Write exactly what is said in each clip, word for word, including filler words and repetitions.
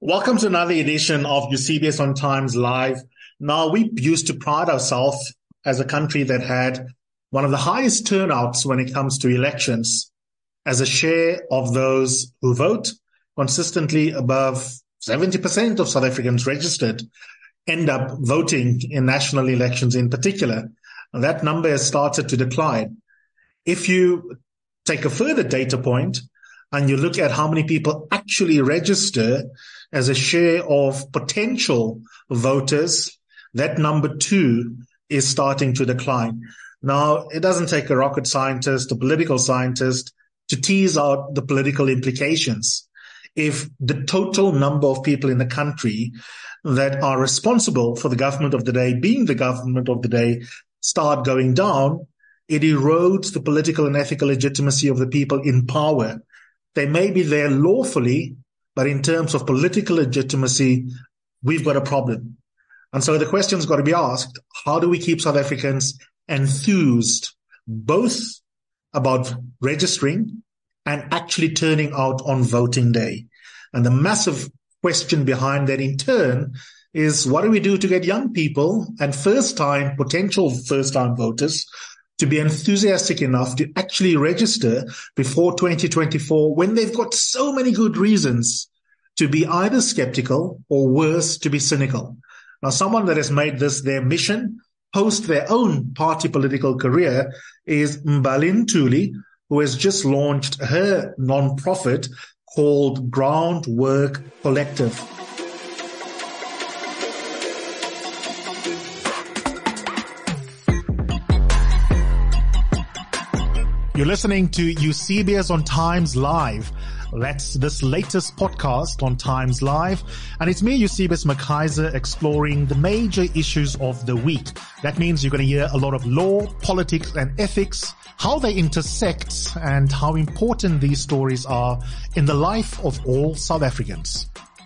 Welcome to another edition of Eusebius on Times Live. Now, we used to pride ourselves as a country that had one of the highest turnouts when it comes to elections. As a share of those who vote, consistently above seventy percent of South Africans registered end up voting in national elections in particular. And that number has started to decline. If you take a further data point and you look at how many people actually register as a share of potential voters, that number too is starting to decline. Now, it doesn't take a rocket scientist, a political scientist to tease out the political implications. If the total number of people in the country that are responsible for the government of the day being the government of the day start going down, it erodes the political and ethical legitimacy of the people in power. They may be there lawfully, but in terms of political legitimacy, we've got a problem. And so the question's got to be asked, how do we keep South Africans enthused, both about registering and actually turning out on voting day? And the massive question behind that in turn is, what do we do to get young people and first-time, potential first-time voters to be enthusiastic enough to actually register before twenty twenty-four when they've got so many good reasons to be either skeptical or worse, to be cynical. Now, someone that has made this their mission post their own party political career is Mbali Ntuli, who has just launched her non-profit called Groundwork Collective. You're listening to Eusebius on Times Live. That's this latest podcast on Times Live. And it's me, Eusebius McKaiser, exploring the major issues of the week. That means you're going to hear a lot of law, politics, and ethics, how they intersect, and how important these stories are in the life of all South Africans.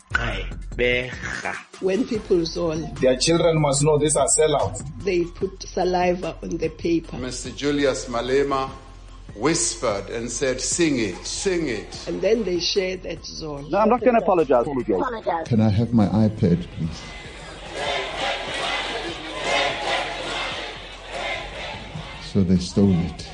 When people saw their children must know these are sellouts. They put saliva on the paper. Mister Julius Malema whispered and said, sing it, sing it. And then they shared that zone. No, I'm not going to apologize. apologize. Can I have my iPad, please? So they stole it.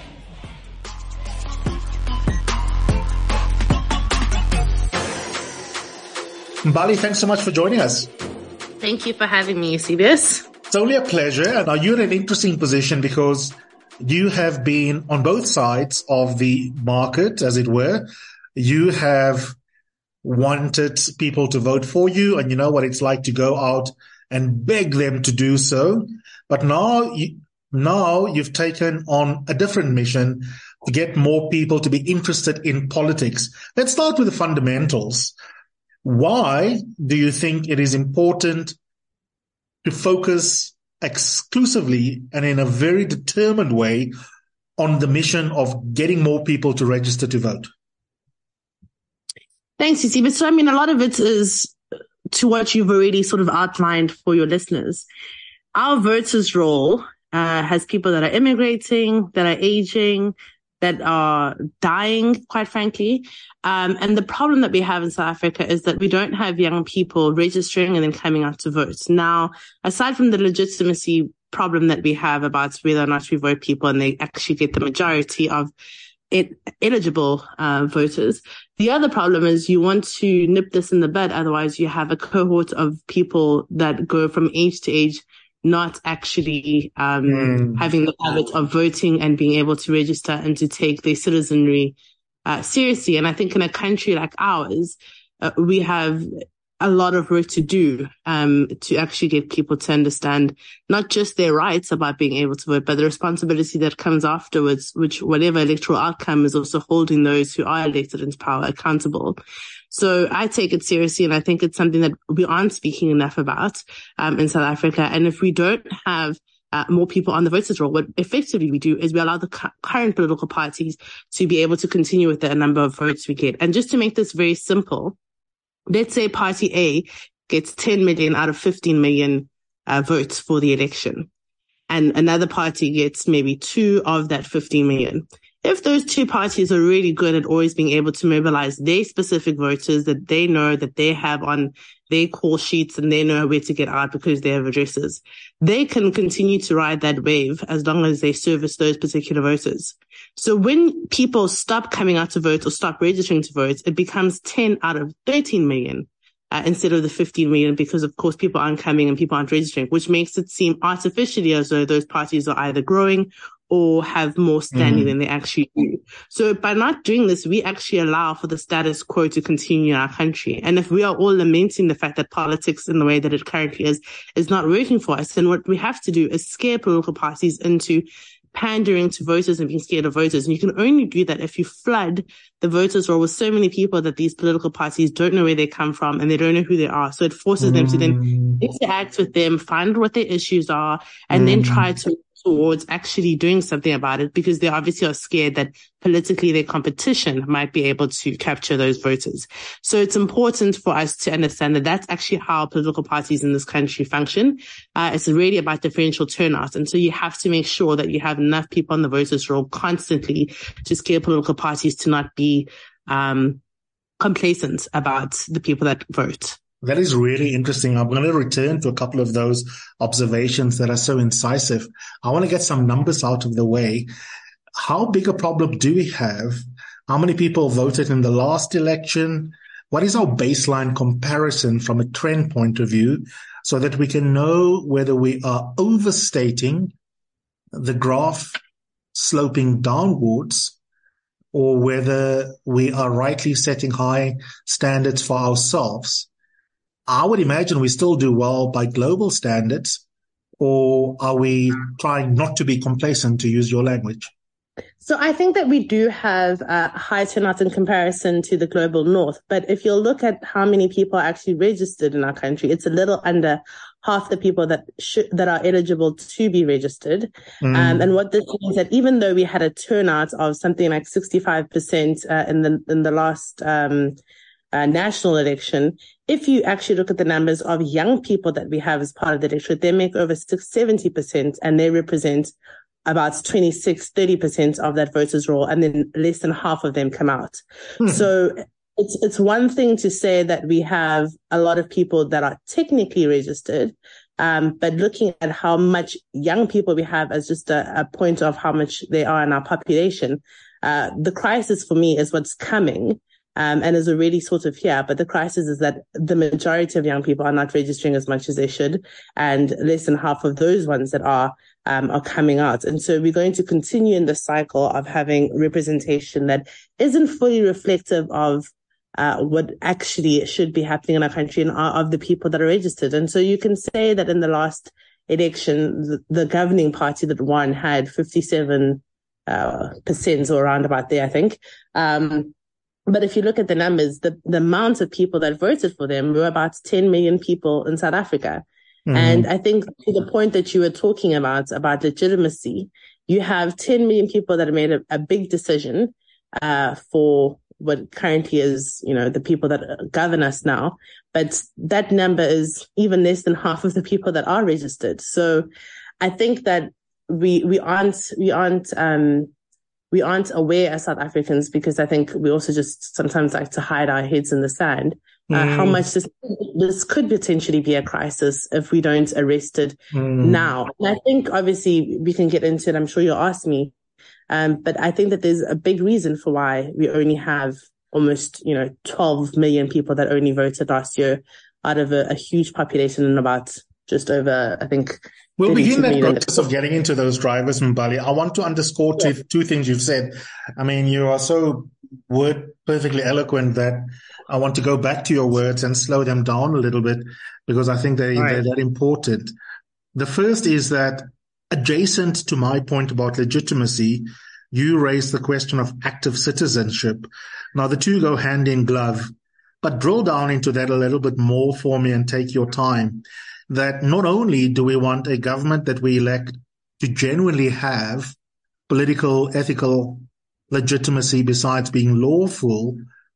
Mbali, thanks so much for joining us. Thank you for having me, Eusebius. It's only a pleasure. Now, you're in an interesting position because you have been on both sides of the market, as it were. You have wanted people to vote for you, and you know what it's like to go out and beg them to do so. But now, you, now you've taken on a different mission to get more people to be interested in politics. Let's start with the fundamentals. Why do you think it is important to focus exclusively and in a very determined way on the mission of getting more people to register to vote? Thanks, Eusebius. So, I mean, a lot of it is to what you've already sort of outlined for your listeners. Our voters' role uh, has people that are immigrating, that are aging, that are dying, quite frankly. Um, and the problem that we have in South Africa is that we don't have young people registering and then coming out to vote. Now, aside from the legitimacy problem that we have about whether or not we vote people and they actually get the majority of it, eligible uh, voters, the other problem is you want to nip this in the bud. Otherwise, you have a cohort of people that go from age to age not actually um mm. having the habit of voting and being able to register and to take their citizenry uh, seriously. And I think in a country like ours, uh, we have a lot of work to do um to actually get people to understand not just their rights about being able to vote, but the responsibility that comes afterwards, which whatever electoral outcome is also holding those who are elected into power accountable. So I take it seriously, and I think it's something that we aren't speaking enough about um, in South Africa. And if we don't have uh, more people on the voters' roll, what effectively we do is we allow the cu- current political parties to be able to continue with the number of votes we get. And just to make this very simple, let's say Party A gets ten million out of fifteen million uh, votes for the election, and another party gets maybe two of that fifteen million. if those two parties are really good at always being able to mobilize their specific voters that they know that they have on their call sheets and they know where to get out because they have addresses, they can continue to ride that wave as long as they service those particular voters. So when people stop coming out to vote or stop registering to vote, it becomes ten out of thirteen million. Uh, instead of the fifteen million, because of course people aren't coming and people aren't registering, which makes it seem artificially as though those parties are either growing or have more standing mm-hmm. than they actually do. So by not doing this, we actually allow for the status quo to continue in our country. And if we are all lamenting the fact that politics in the way that it currently is, is not working for us, then what we have to do is scare political parties into pandering to voters and being scared of voters. And you can only do that if you flood the voters roll with so many people that these political parties don't know where they come from and they don't know who they are. So it forces mm. them to then interact with them, find what their issues are, and mm. then try to towards actually doing something about it, because they obviously are scared that politically their competition might be able to capture those voters. So it's important for us to understand that that's actually how political parties in this country function. Uh, it's really about differential turnout. And so you have to make sure that you have enough people on the voters roll constantly to scare political parties to not be um, complacent about the people that vote. That is really interesting. I'm going to return to a couple of those observations that are so incisive. I want to get some numbers out of the way. How big a problem do we have? How many people voted in the last election? What is our baseline comparison from a trend point of view so that we can know whether we are overstating the graph sloping downwards or whether we are rightly setting high standards for ourselves? I would imagine we still do well by global standards, or are we trying not to be complacent, to use your language? So I think that we do have a high turnout in comparison to the global north. But if you look at how many people are actually registered in our country, it's a little under half the people that should, that are eligible to be registered. Mm. Um, and what this means that even though we had a turnout of something like sixty-five percent uh, in the in the last um Uh, national election, if you actually look at the numbers of young people that we have as part of the electorate, they make over seventy percent and they represent about twenty-six, thirty percent of that voters roll, and then less than half of them come out. Hmm. So it's, it's one thing to say that we have a lot of people that are technically registered, um, but looking at how much young people we have as just a, a point of how much they are in our population, uh, the crisis for me is what's coming. Um, and is already sort of here. But the crisis is that the majority of young people are not registering as much as they should, and less than half of those ones that are um, are coming out. And so we're going to continue in the cycle of having representation that isn't fully reflective of uh, what actually should be happening in our country and of the people that are registered. And so you can say that in the last election, the, the governing party that won had fifty-seven uh, percent or around about there, I think. Um, But if you look at the numbers, the, the amount of people that voted for them were about ten million people in South Africa. Mm-hmm. And I think to the point that you were talking about, about legitimacy, you have ten million people that have made a, a big decision uh, for what currently is, you know, the people that govern us now. But that number is even less than half of the people that are registered. So I think that we, we aren't, we aren't, um, We aren't aware as South Africans, because I think we also just sometimes like to hide our heads in the sand, uh, mm. how much this, this could potentially be a crisis if we don't arrest it mm. now. And I think obviously we can get into it. I'm sure you'll ask me. Um, but I think that there's a big reason for why we only have almost, you know, twelve million people that only voted last year out of a, a huge population and about just over, I think, we'll begin that process of getting into those drivers, Mbali. I want to underscore yeah. two, two things you've said. I mean, you are so word perfectly eloquent that I want to go back to your words and slow them down a little bit, because I think they, right. they're that important. The first is that adjacent to my point about legitimacy, you raised the question of active citizenship. Now, the two go hand in glove, but drill down into that a little bit more for me and take your time. That not only do we want a government that we elect to genuinely have political, ethical legitimacy besides being lawful,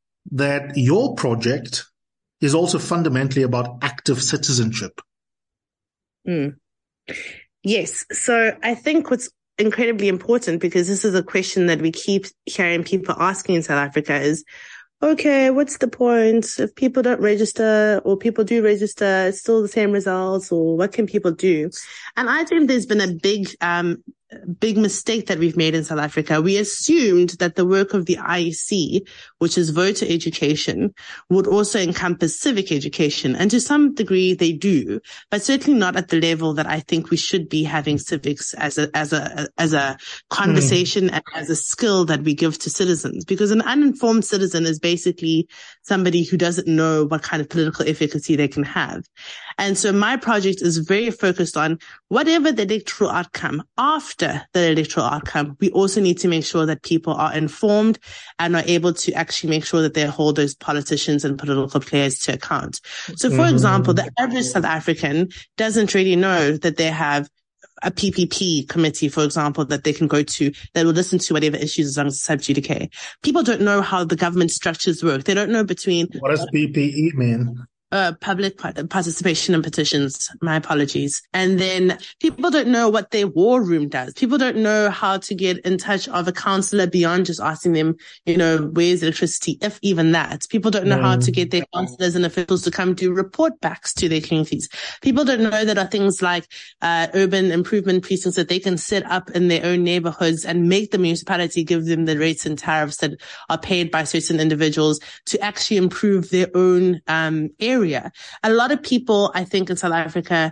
that your project is also fundamentally about active citizenship. Mm. Yes. So I think what's incredibly important because this is a question that we keep hearing people asking in South Africa is, okay, what's the point if people don't register or people do register, it's still the same results, or what can people do? And I think there's been a big, um, big mistake that we've made in South Africa. We assumed that the work of the I E C, which is voter education, would also encompass civic education. And to some degree they do, but certainly not at the level that I think we should be having civics as a, as a, as a conversation mm. and as a skill that we give to citizens. Because an uninformed citizen is basically somebody who doesn't know what kind of political efficacy they can have. And so my project is very focused on whatever the electoral outcome after the electoral outcome, we also need to make sure that people are informed and are able to actually make sure that they hold those politicians and political players to account. So, for mm-hmm. example, the average South African doesn't really know that they have a P P P committee, for example, that they can go to that will listen to whatever issues as long as it's sub judice. People don't know how the government structures work. They don't know between... What does P P E mean? Uh, public participation in petitions. My apologies. And then people don't know what their war room does. People don't know how to get in touch of a councillor beyond just asking them, you know, where's electricity, if even that. People don't know mm. how to get their councillors and officials to come do report backs to their communities. People don't know that are things like uh urban improvement precincts that they can set up in their own neighborhoods and make the municipality give them the rates and tariffs that are paid by certain individuals to actually improve their own um area. Area. A lot of people, I think, in South Africa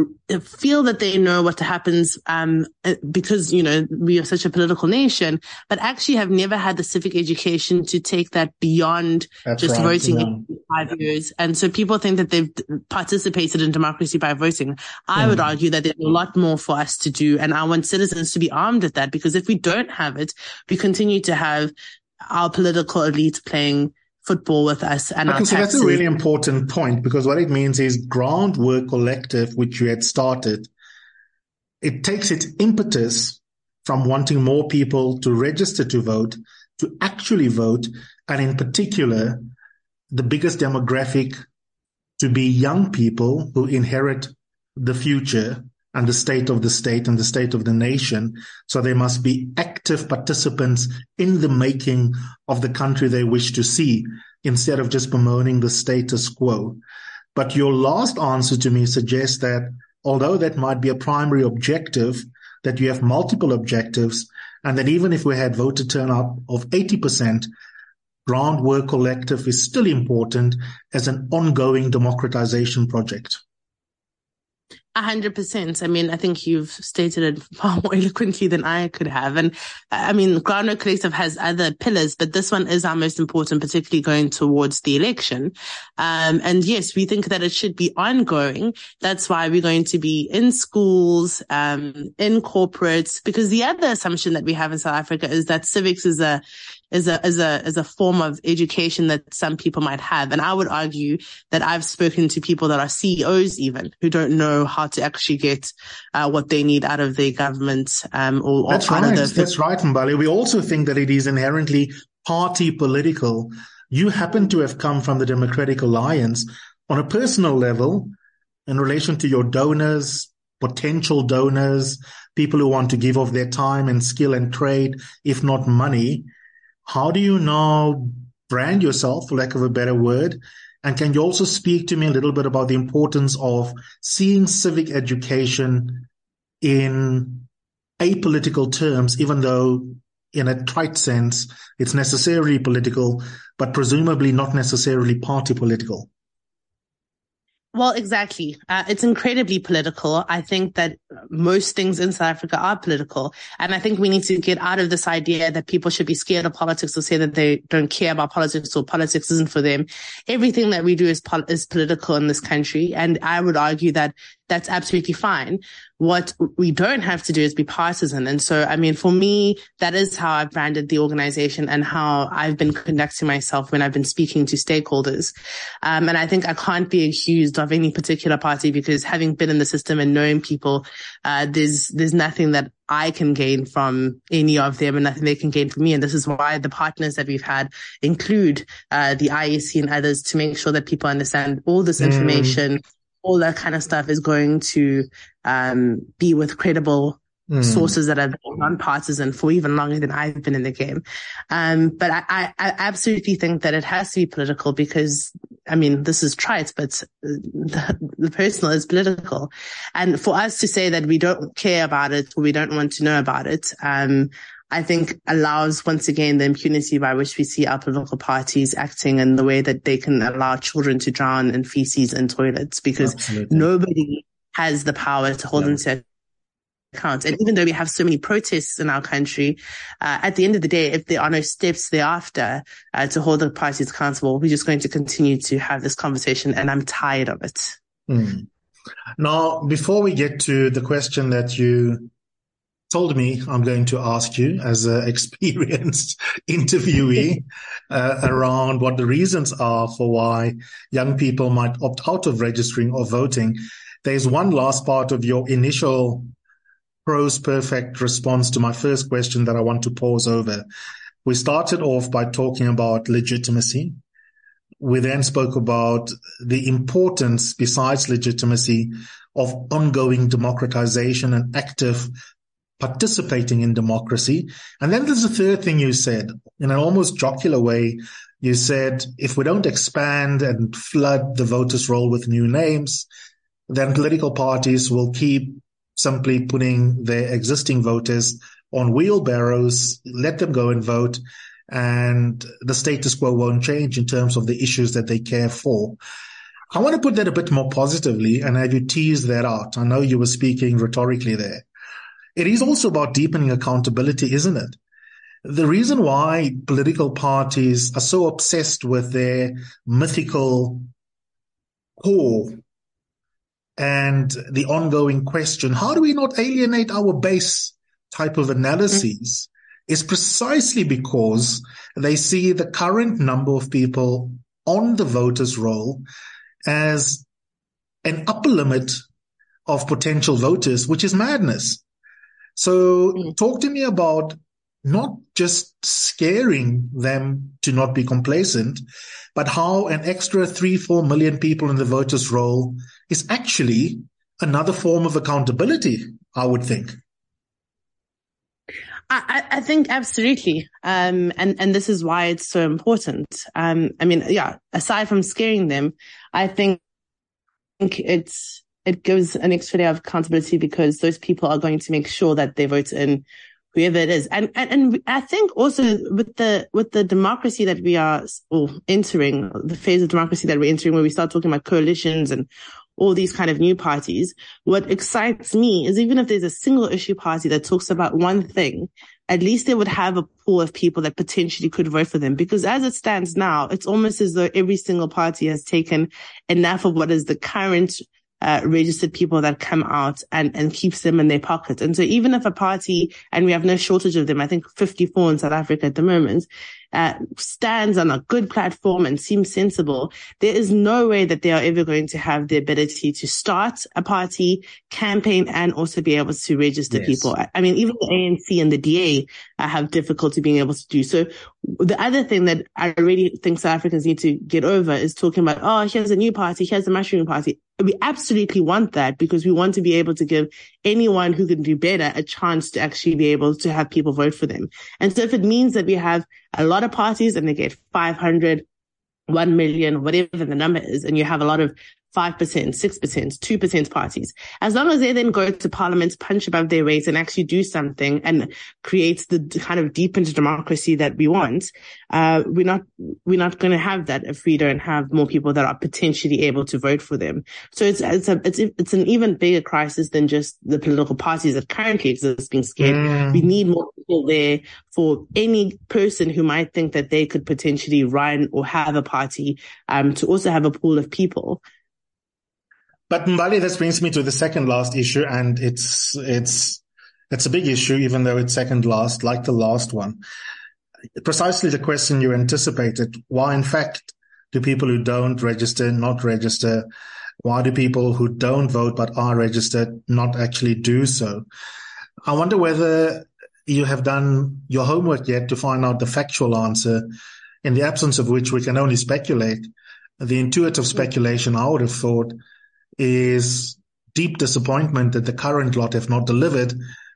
feel that they know what happens um because, you know, we are such a political nation, but actually have never had the civic education to take that beyond That's just right, voting yeah. in five years. And so people think that they've participated in democracy by voting. I mm. would argue that there's a lot more for us to do, and I want citizens to be armed with that, because if we don't have it, we continue to have our political elite playing football with us. And okay, so that's a really important point, because what it means is Groundwork Collective, which you had started, it takes its impetus from wanting more people to register to vote, to actually vote, and in particular, the biggest demographic to be young people who inherit the future and the state of the state and the state of the nation. So they must be active participants in the making of the country they wish to see, instead of just bemoaning the status quo. But your last answer to me suggests that although that might be a primary objective, that you have multiple objectives, and that even if we had voter turnout of eighty percent, Groundwork Collective is still important as an ongoing democratization project. A hundred percent. I mean, I think you've stated it far more eloquently than I could have. And I mean, Groundwork Collective has other pillars, but this one is our most important, particularly going towards the election. Um, and yes, we think that it should be ongoing. That's why we're going to be in schools, um, in corporates, because the other assumption that we have in South Africa is that civics is a, is a, is a, is a form of education that some people might have. And I would argue that I've spoken to people that are C E Os even, who don't know how to actually get, uh, what they need out of their government, um, or, or That's out right. of the. That's right, Mbali. We also think that it is inherently party political. You happen to have come from the Democratic Alliance on a personal level in relation to your donors, potential donors, people who want to give of their time and skill and trade, if not money. How do you now brand yourself, for lack of a better word? And can you also speak to me a little bit about the importance of seeing civic education in apolitical terms, even though in a trite sense it's necessarily political, but presumably not necessarily party political? Well, exactly. Uh, it's incredibly political. I think that most things in South Africa are political. And I think we need to get out of this idea that people should be scared of politics or say that they don't care about politics or politics isn't for them. Everything that we do is, pol- is political in this country. And I would argue that that's absolutely fine. What we don't have to do is be partisan. And so, I mean, for me, that is how I've branded the organization and how I've been conducting myself when I've been speaking to stakeholders. Um, and I think I can't be accused of any particular party, because having been in the system and knowing people, uh, there's, there's nothing that I can gain from any of them and nothing they can gain from me. And this is why the partners that we've had include, uh, the I E C and others, to make sure that people understand all this information. Mm. All that kind of stuff is going to um, be with credible mm. sources that are non-partisan for even longer than I've been in the game. Um, but I, I, I absolutely think that it has to be political because, I mean, this is trite, but the, the personal is political. And for us to say that we don't care about it or we don't want to know about it, um, I think allows, once again, the impunity by which we see our political parties acting and the way that they can allow children to drown in feces in toilets because Absolutely. Nobody has the power to hold yeah. them to account. And even though we have so many protests in our country, uh, at the end of the day, if there are no steps thereafter uh, to hold the parties accountable, we're just going to continue to have this conversation, and I'm tired of it. Mm. Now, before we get to the question that you told me I'm going to ask you as an experienced interviewee uh, around what the reasons are for why young people might opt out of registering or voting, there's one last part of your initial prose perfect response to my first question that I want to pause over. We started off by talking about legitimacy. We then spoke about the importance, besides legitimacy, of ongoing democratization and active participating in democracy. And then there's a third thing you said, in an almost jocular way. You said, if we don't expand and flood the voters' roll with new names, then political parties will keep simply putting their existing voters on wheelbarrows, let them go and vote, and the status quo won't change in terms of the issues that they care for. I want to put that a bit more positively and have you tease that out. I know you were speaking rhetorically there. It is also about deepening accountability, isn't it? The reason why political parties are so obsessed with their mythical core and the ongoing question, how do we not alienate our base type of analyses, mm-hmm. is precisely because they see the current number of people on the voters' roll as an upper limit of potential voters, which is madness. So mm-hmm. talk to me about not just scaring them to not be complacent, but how an extra three, four million people in the voters' roll is actually another form of accountability, I would think. I, I think absolutely. Um, and, and this is why it's so important. Um, I mean, yeah, aside from scaring them, I think it's, it gives an extra layer of accountability because those people are going to make sure that they vote in whoever it is. And, and, and I think also with the, with the democracy that we are or entering, the phase of democracy that we're entering, where we start talking about coalitions and all these kind of new parties, what excites me is even if there's a single issue party that talks about one thing, at least they would have a pool of people that potentially could vote for them. Because as it stands now, it's almost as though every single party has taken enough of what is the current Uh, registered people that come out and, and keeps them in their pocket. And so even if a party, and we have no shortage of them, I think fifty-four in South Africa at the moment, uh, stands on a good platform and seems sensible, there is no way that they are ever going to have the ability to start a party, campaign, and also be able to register yes. people. I, I mean, even the A N C and the D A uh, have difficulty being able to do so. The other thing that I really think South Africans need to get over is talking about, oh, here's a new party, here's a mushroom party. We absolutely want that because we want to be able to give anyone who can do better a chance to actually be able to have people vote for them. And so if it means that we have a lot of parties and they get five hundred, one million, whatever the number is, and you have a lot of five percent, six percent, two percent parties, as long as they then go to parliament, punch above their weight and actually do something and create the kind of deepened democracy that we want, uh, we're not, we're not going to have that if we don't have more people that are potentially able to vote for them. So it's, it's a, it's, it's an even bigger crisis than just the political parties that currently exist being scared. Mm. We need more people there for any person who might think that they could potentially run or have a party, um, to also have a pool of people. But Mbali, this brings me to the second last issue, and it's it's it's a big issue, even though it's second last, like the last one. Precisely the question you anticipated. Why, in fact, do people who don't register not register? Why do people who don't vote but are registered not actually do so? I wonder whether you have done your homework yet to find out the factual answer, in the absence of which we can only speculate. The intuitive speculation, I would have thought, is deep disappointment that the current lot have not delivered,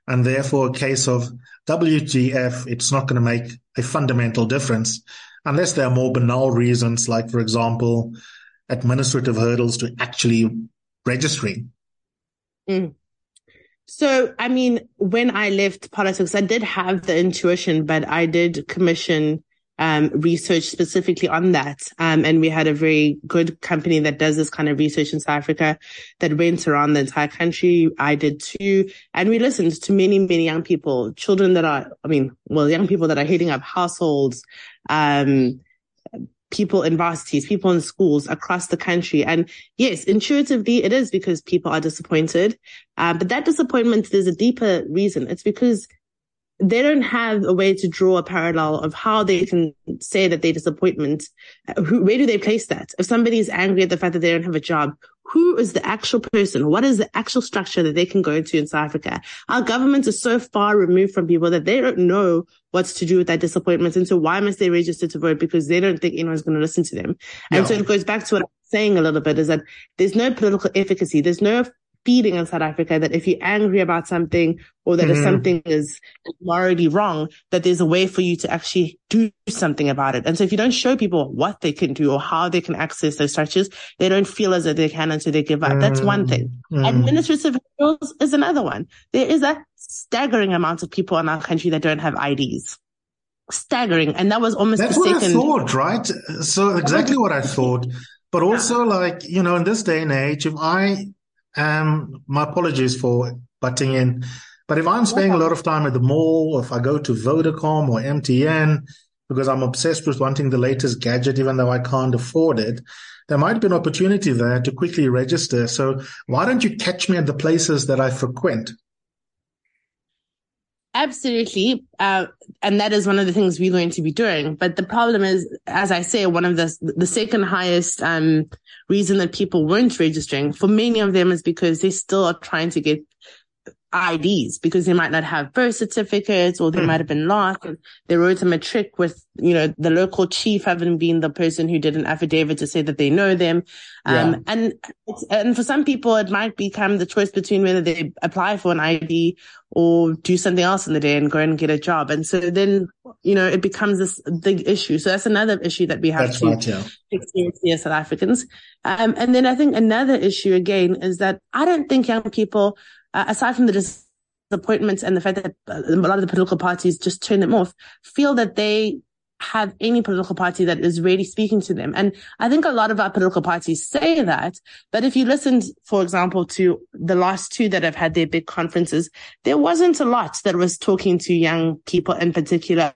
And therefore, a case of W T F, it's not going to make a fundamental difference unless there are more banal reasons, like, for example, administrative hurdles to actually registering. Mm. So, I mean, when I left politics, I did have the intuition, but I did commission um, research specifically on that. Um, and we had a very good company that does this kind of research in South Africa that went around the entire country. I did too. And we listened to many, many young people, children that are, I mean, well, young people that are heading up households, um, people in varsities, people in schools across the country. And yes, intuitively it is because people are disappointed. Uh, but that disappointment, there's a deeper reason. It's because they don't have a way to draw a parallel of how they can say that their disappointment, who, where do they place that? If somebody is angry at the fact that they don't have a job, who is the actual person? What is the actual structure that they can go to in South Africa? Our government is so far removed from people that they don't know what's to do with that disappointment. And so why must they register to vote? Because they don't think anyone's going to listen to them. And no. So it goes back to what I'm saying a little bit, is that there's no political efficacy. There's no feeling in South Africa that if you're angry about something, or that mm-hmm. if something is morally wrong, that there's a way for you to actually do something about it. And so if you don't show people what they can do or how they can access those structures, they don't feel as if they can until they give up. Mm-hmm. That's one thing. Mm-hmm. Administrative hurdles is another one. There is a staggering amount of people in our country that don't have I Ds. Staggering. And that was almost That's the what second. I thought, right? So exactly what I thought. But also, like, you know, in this day and age, if I Um, my apologies for butting in, but if I'm spending a lot of time at the mall, or if I go to Vodacom or M T N because I'm obsessed with wanting the latest gadget, even though I can't afford it, there might be an opportunity there to quickly register. So why don't you catch me at the places that I frequent? Absolutely. Uh, and that is one of the things we're going to be doing. But the problem is, as I say, one of the, the second highest, um, reason that people weren't registering for many of them is because they still are trying to get I Ds, because they might not have birth certificates, or they mm. might have been lost. And they wrote a matric with, you know, the local chief having been the person who did an affidavit to say that they know them. Um, yeah. and, and for some people, it might become the choice between whether they apply for an I D or do something else in the day and go and get a job. And so then, you know, it becomes this big issue. So that's another issue that we have that's to right, yeah. take seriously as South Africans. Um, and then I think another issue again is that I don't think young people, Uh, aside from the disappointments and the fact that a lot of the political parties just turn them off, feel that they have any political party that is really speaking to them. And I think a lot of our political parties say that, but if you listened, for example, to the last two that have had their big conferences, there wasn't a lot that was talking to young people in particular,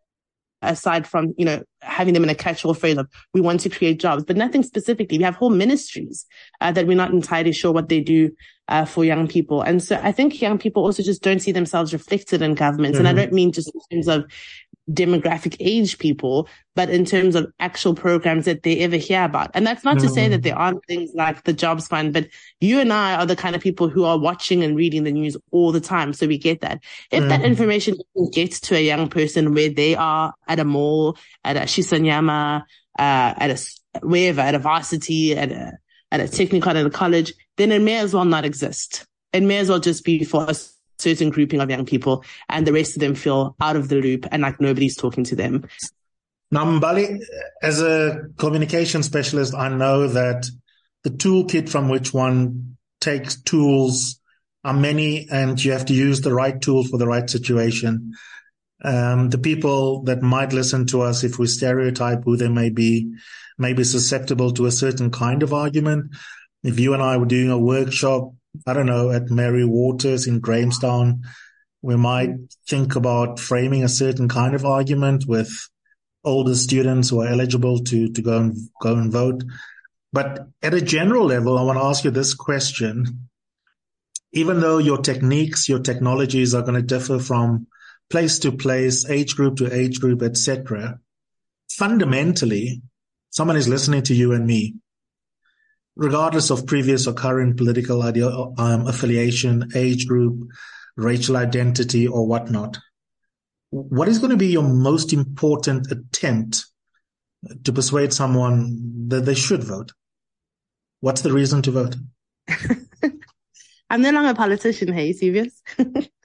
aside from, you know, having them in a catch-all phrase of, we want to create jobs, but nothing specifically. We have whole ministries uh, that we're not entirely sure what they do uh, for young people. And so I think young people also just don't see themselves reflected in governments. Mm-hmm. And I don't mean just in terms of demographic age people, but in terms of actual programs that they ever hear about. And that's not mm-hmm. to say that there aren't things like the Jobs Fund, but you and I are the kind of people who are watching and reading the news all the time. So we get that. If mm-hmm. that information gets to a young person where they are at a mall, at a Shisanyama, uh, at a, wherever, at a varsity, at a, at a technical, at a college, then it may as well not exist. It may as well just be for us certain grouping of young people, and the rest of them feel out of the loop and like nobody's talking to them. Now, Mbali, as a communication specialist, I know that the toolkit from which one takes tools are many, and you have to use the right tool for the right situation. Um, the people that might listen to us, if we stereotype who they may be, may be susceptible to a certain kind of argument. If you and I were doing a workshop, I don't know, at Mary Waters in Grahamstown, we might think about framing a certain kind of argument with older students who are eligible to, to go and go and vote. But at a general level, I want to ask you this question. Even though your techniques, your technologies are going to differ from place to place, age group to age group, et cetera, fundamentally, someone is listening to you and me, regardless of previous or current political ideo- um, affiliation, age group, racial identity, or whatnot. What is going to be your most important attempt to persuade someone that they should vote? What's the reason to vote? I'm no longer a politician, hey, serious?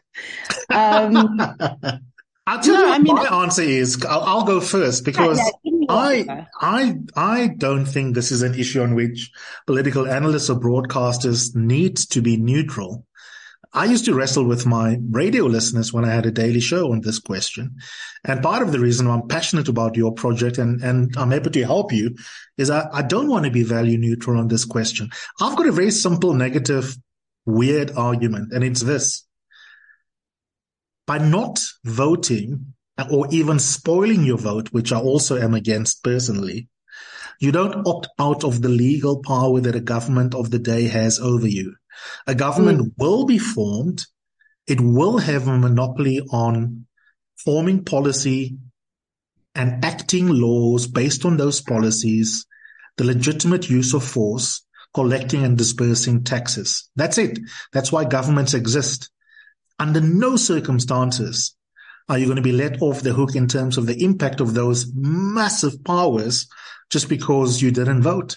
Um, I'll tell No, you what I mean- my answer is. I'll, I'll go first because Yeah, yeah, give me your I, answer. I, I don't think this is an issue on which political analysts or broadcasters need to be neutral. I used to wrestle with my radio listeners when I had a daily show on this question. And part of the reason why I'm passionate about your project and, and I'm able to help you is I, I don't want to be value neutral on this question. I've got a very simple, negative, weird argument, and it's this. By not voting or even spoiling your vote, which I also am against personally, you don't opt out of the legal power that a government of the day has over you. A government mm. will be formed. It will have a monopoly on forming policy and acting laws based on those policies, the legitimate use of force, collecting and dispersing taxes. That's it. That's why governments exist. Under no circumstances are you going to be let off the hook in terms of the impact of those massive powers just because you didn't vote.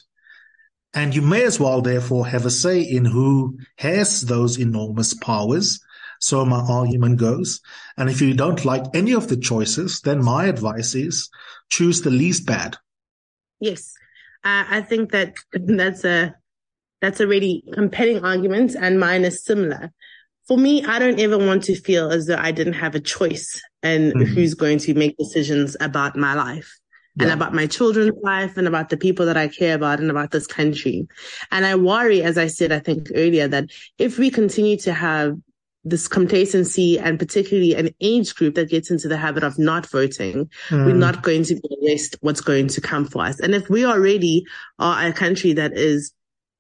And you may as well, therefore, have a say in who has those enormous powers. So my argument goes. And if you don't like any of the choices, then my advice is choose the least bad. Yes. Uh, I think that that's a, that's a really compelling argument, and mine is similar. For me, I don't ever want to feel as though I didn't have a choice in mm-hmm. who's going to make decisions about my life. Yeah. And about my children's life and about the people that I care about and about this country. And I worry, as I said, I think earlier, that if we continue to have this complacency and particularly an age group that gets into the habit of not voting, mm. we're not going to arrest what's going to come for us. And if we already are a country that is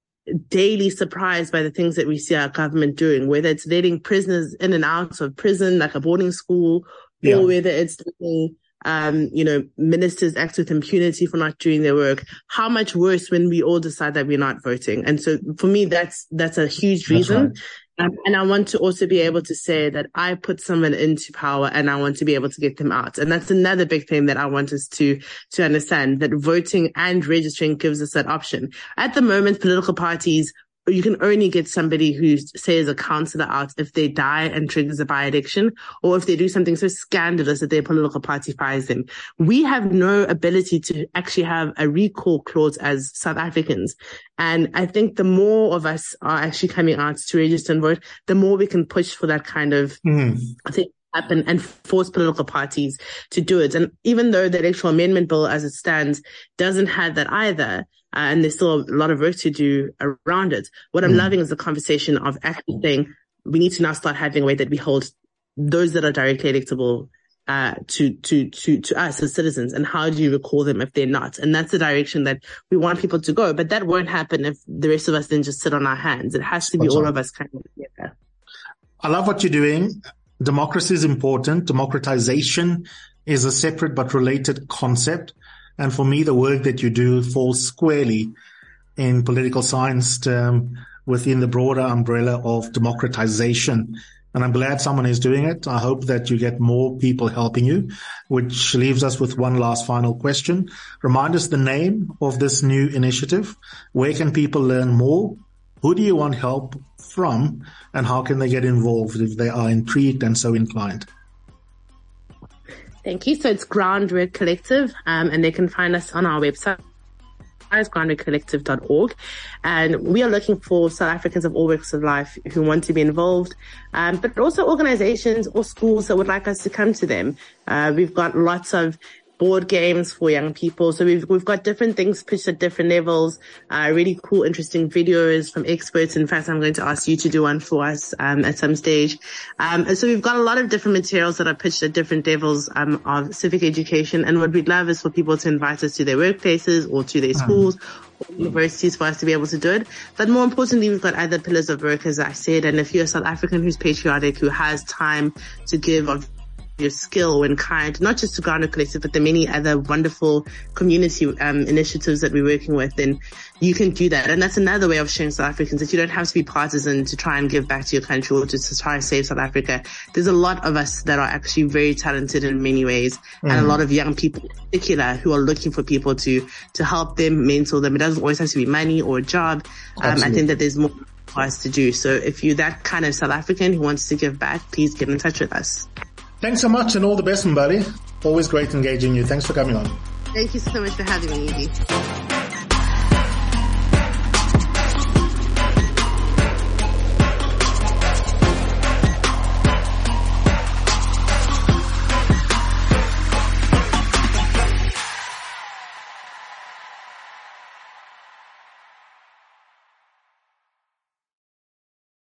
daily surprised by the things that we see our government doing, whether it's letting prisoners in and out of prison, like a boarding school, yeah. or whether it's letting Um, you know, ministers act with impunity for not doing their work. How much worse when we all decide that we're not voting? And so for me, that's, that's a huge reason. Right. Um, and I want to also be able to say that I put someone into power and I want to be able to get them out. And that's another big thing that I want us to, to understand, that voting and registering gives us that option. At the moment, political parties, you can only get somebody who says a councillor out if they die and triggers a by-election, or if they do something so scandalous that their political party fires them. We have no ability to actually have a recall clause as South Africans. And I think the more of us are actually coming out to register and vote, the more we can push for that kind of mm. thing happen and force political parties to do it. And even though the electoral amendment bill as it stands doesn't have that either, Uh, and there's still a lot of work to do around it. What I'm mm. loving is the conversation of actually saying we need to now start having a way that we hold those that are directly electable uh, to, to, to, to us as citizens. And how do you recall them if they're not? And that's the direction that we want people to go. But that won't happen if the rest of us then just sit on our hands. It has to be That's all right. of us kind of together. I love what you're doing. Democracy is important. Democratization is a separate but related concept. And for me, the work that you do falls squarely in political science um, within the broader umbrella of democratization. And I'm glad someone is doing it. I hope that you get more people helping you, which leaves us with one last final question. Remind us the name of this new initiative. Where can people learn more? Who do you want help from? And how can they get involved if they are intrigued and so inclined? Thank you. So it's Groundwork Collective, um, and they can find us on our website, groundwork collective dot org. And we are looking for South Africans of all walks of life who want to be involved, um, but also organizations or schools that would like us to come to them. Uh, we've got lots of board games for young people. So we've, we've got different things pitched at different levels, uh, really cool, interesting videos from experts. In fact, I'm going to ask you to do one for us, um, at some stage. Um, and so we've got a lot of different materials that are pitched at different levels, um, of civic education. And what we'd love is for people to invite us to their workplaces or to their schools or universities for us to be able to do it. But more importantly, we've got other pillars of work, as I said. And if you're a South African who's patriotic, who has time to give of your skill or in kind, not just to Ghana Collective, but the many other wonderful community um, initiatives that we're working with, then you can do that. And that's another way of showing South Africans that you don't have to be partisan to try and give back to your country or to, to try and save South Africa. There's a lot of us that are actually very talented in many ways, mm. and a lot of young people in particular who are looking for people to, to help them, mentor them. It doesn't always have to be money or a job. Um, I think that there's more for us to do. So if you're that kind of South African who wants to give back, please get in touch with us. Thanks so much and all the best, Mbali. Always great engaging you. Thanks for coming on. Thank you so much for having me, Evie.